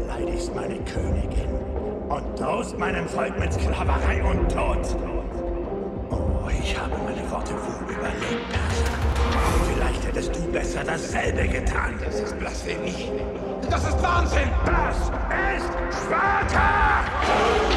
beleidigst meine Königin und drohst meinem Volk mit Sklaverei und Tod. Oh, ich habe meine Worte wohl überlegt, Perser. Vielleicht hättest du besser dasselbe getan. Das ist Blasphemie. Das ist Wahnsinn! Das ist Sparta!